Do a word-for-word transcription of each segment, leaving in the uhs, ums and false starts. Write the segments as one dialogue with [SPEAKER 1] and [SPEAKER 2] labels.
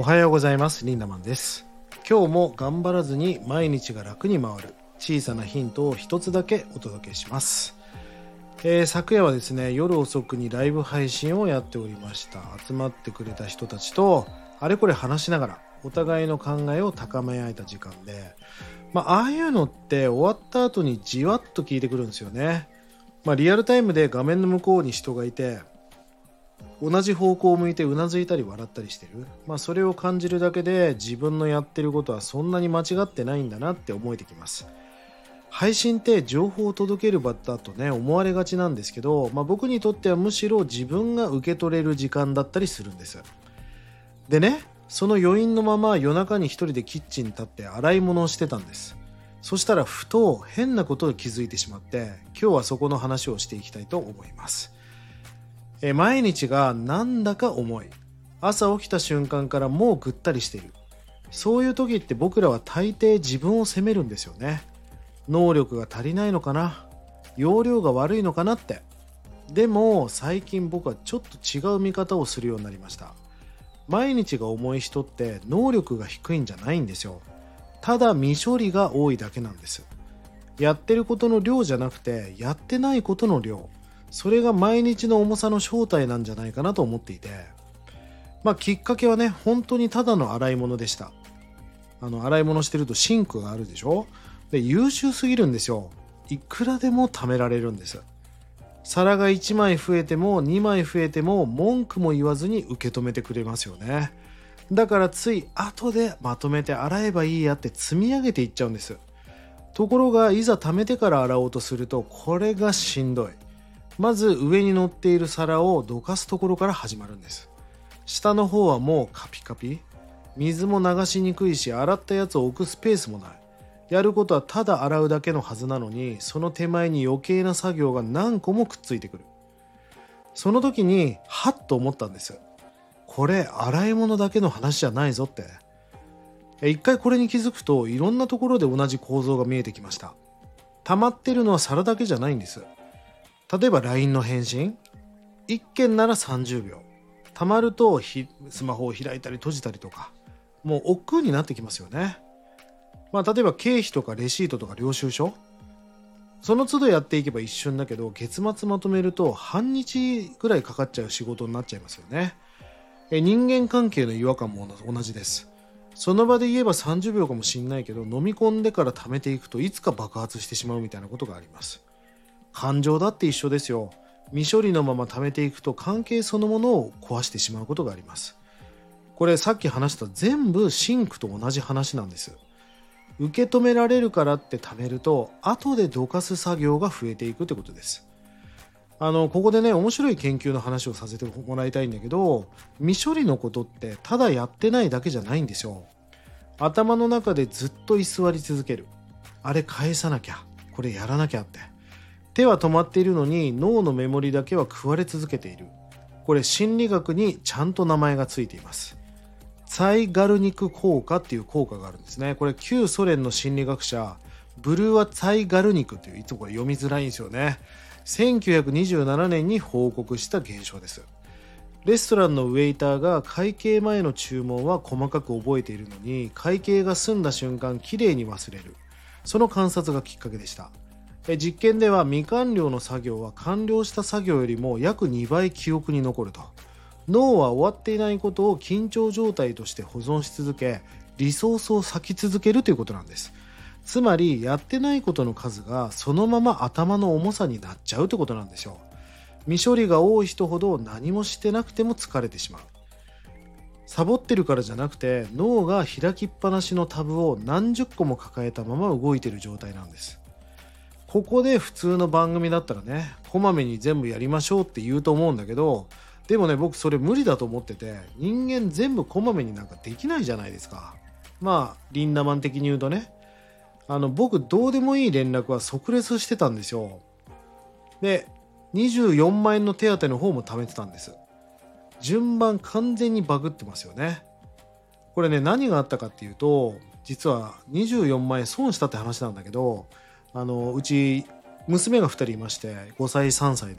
[SPEAKER 1] はようございます。リンダマンです。今日も頑張らずに毎日が楽に回る小さなヒントを一つだけお届けします。えー、昨夜はですね、夜遅くにライブ配信をやっておりました。集まってくれた人たちとあれこれ話しながらお互いの考えを高め合えた時間で、まあ、ああいうのって終わった後にじわっと聞いてくるんですよね。まあ、リアルタイムで画面の向こうに人がいて同じ方向を向いてうなずいたり笑ったりしてる、まあ、それを感じるだけで自分のやってることはそんなに間違ってないんだなって思えてきます。配信って情報を届ける場だとね思われがちなんですけど、まあ、僕にとってはむしろ自分が受け取れる時間だったりするんです。でね、その余韻のまま夜中に一人でキッチンに立って洗い物をしてたんです。そしたらふと変なことに気づいてしまって、今日はそこの話をしていきたいと思います。え毎日がなんだか重い、朝起きた瞬間からもうぐったりしている、そういう時って僕らは大抵自分を責めるんですよね。能力が足りないのかな、容量が悪いのかなって。でも最近僕はちょっと違う見方をするようになりました。毎日が重い人って能力が低いんじゃないんですよ。ただ未処理が多いだけなんです。やってることの量じゃなくてやってないことの量、それが毎日の重さの正体なんじゃないかなと思っていて、まあきっかけはね本当にただの洗い物でした。あの洗い物してるとシンクがあるでしょ。で優秀すぎるんですよ。いくらでも貯められるんです。皿がいちまい増えてもにまい増えても文句も言わずに受け止めてくれますよね。だからつい後でまとめて洗えばいいやって積み上げていっちゃうんです。ところがいざ貯めてから洗おうとするとこれがしんどい。まず上に乗っている皿をどかすところから始まるんです。下の方はもうカピカピ、水も流しにくいし洗ったやつを置くスペースもない。やることはただ洗うだけのはずなのに、その手前に余計な作業が何個もくっついてくる。その時にハッと思ったんです。これ洗い物だけの話じゃないぞって。一回これに気づくといろんなところで同じ構造が見えてきました。溜まってるのは皿だけじゃないんです。例えば ライン の返信、いっけんならさんじゅうびょう、溜まるとスマホを開いたり閉じたりとか、もう億劫になってきますよね。まあ例えば経費とかレシートとか領収書、その都度やっていけば一瞬だけど月末まとめると半日ぐらいかかっちゃう仕事になっちゃいますよね。え人間関係の違和感も同じです。その場で言えばさんじゅうびょうかもしんないけど、飲み込んでから溜めていくといつか爆発してしまうみたいなことがあります。感情だって一緒ですよ。未処理のまま溜めていくと関係そのものを壊してしまうことがあります。これさっき話した全部シンクと同じ話なんです。受け止められるからって溜めると後でどかす作業が増えていくってことです。あのここでね面白い研究の話をさせてもらいたいんだけど、未処理のことってただやってないだけじゃないんですよ。頭の中でずっと居座り続ける。あれ返さなきゃ、これやらなきゃって。手は止まっているのに脳のメモリだけは食われ続けている。これ心理学にちゃんと名前がついています。ツァイガルニク効果っていう効果があるんですね。これ旧ソ連の心理学者ブルワ・ツァイガルニクという、いつもこれ読みづらいんですよね。せんきゅうひゃくにじゅうななねんに報告した現象です。レストランのウェイターが会計前の注文は細かく覚えているのに、会計が済んだ瞬間きれいに忘れる。その観察がきっかけでした。実験では未完了の作業は完了した作業よりも約にばい記憶に残ると。脳は終わっていないことを緊張状態として保存し続け、リソースを割き続けるということなんです。つまりやってないことの数がそのまま頭の重さになっちゃうということなんですよ。未処理が多い人ほど何もしてなくても疲れてしまう。サボってるからじゃなくて、脳が開きっぱなしのタブを何十個も抱えたまま動いている状態なんです。ここで普通の番組だったらね、こまめに全部やりましょうって言うと思うんだけど、でもね僕それ無理だと思ってて、人間全部こまめになんかできないじゃないですか。まあリンダマン的に言うとね、あの僕どうでもいい連絡は即レスしてたんですよ。でにじゅうよんまんえんの手当の方も貯めてたんです。順番完全にバグってますよね。これね何があったかっていうと、実はにじゅうよんまんえん損したって話なんだけど、あのうち娘がふたりいまして、ごさいさんさいでね、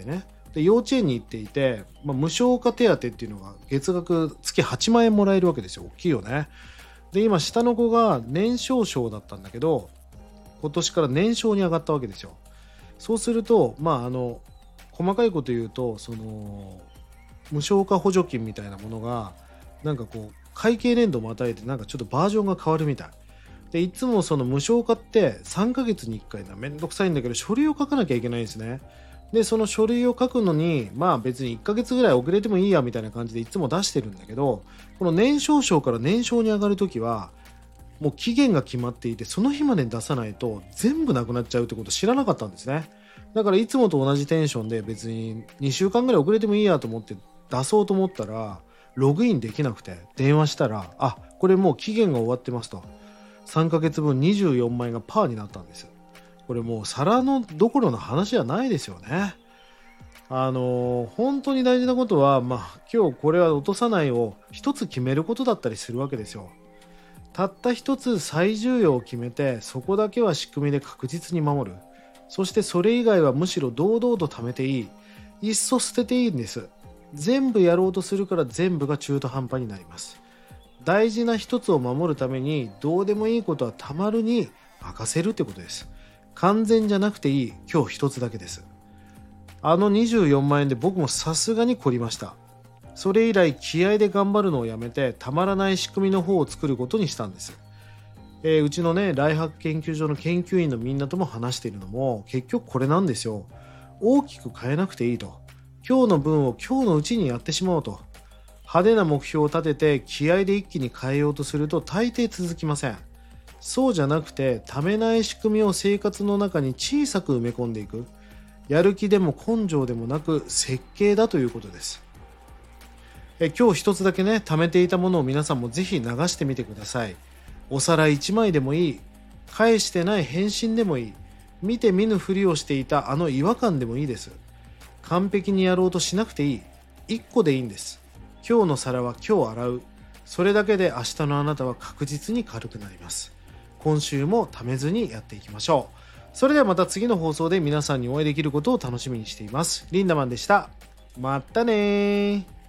[SPEAKER 1] で幼稚園に行っていて、まあ、無償化手当っていうのが月額月はちまんえんもらえるわけですよ。大きいよね。で今下の子が年少賞だったんだけど、今年から年少に上がったわけですよ。そうするとまああの細かいこと言うと、その無償化補助金みたいなものがなんかこう会計年度をまたいでなんかちょっとバージョンが変わるみたいで、いつもその無償化ってさんかげつにいっかいな、めんどくさいんだけど書類を書かなきゃいけないんですね。でその書類を書くのにまあ別にいっかげつぐらい遅れてもいいやみたいな感じでいつも出してるんだけど、この年少賞から年少に上がるときはもう期限が決まっていて、その日までに出さないと全部なくなっちゃうってこと知らなかったんですね。だからいつもと同じテンションで別ににしゅうかんぐらい遅れてもいいやと思って出そうと思ったらログインできなくて、電話したらあこれもう期限が終わってますと、さんかげつぶんにじゅうよんまんえんがパーになったんです。これもう皿のどころの話じゃないですよね。あのー、本当に大事なことは、まあ今日これは落とさないを一つ決めることだったりするわけですよ。たった一つ最重要を決めて、そこだけは仕組みで確実に守る。そしてそれ以外はむしろ堂々と貯めていい。いっそ捨てていいんです。全部やろうとするから全部が中途半端になります。大事な一つを守るためにどうでもいいことはたまるに任せるってことです。完全じゃなくていい今日一つだけです。あのにじゅうよんまんえんで僕もさすがに凝りました。それ以来気合で頑張るのをやめてたまらない仕組みの方を作ることにしたんです。えー、うちのねライフハック研究所の研究員のみんなとも話しているのも結局これなんですよ。大きく変えなくていいと。今日の分を今日のうちにやってしまおうと。派手な目標を立てて気合で一気に変えようとすると大抵続きません。そうじゃなくてためない仕組みを生活の中に小さく埋め込んでいく。やる気でも根性でもなく設計だということです。え今日一つだけね貯めていたものを皆さんもぜひ流してみてください。お皿いちまいでもいい、返してない返信でもいい、見て見ぬふりをしていたあの違和感でもいいです。完璧にやろうとしなくていい。いっこでいいんです。今日の皿は今日洗う。それだけで明日のあなたは確実に軽くなります。今週もためずにやっていきましょう。それではまた次の放送で皆さんにお会いできることを楽しみにしています。リンダマンでした。またねー。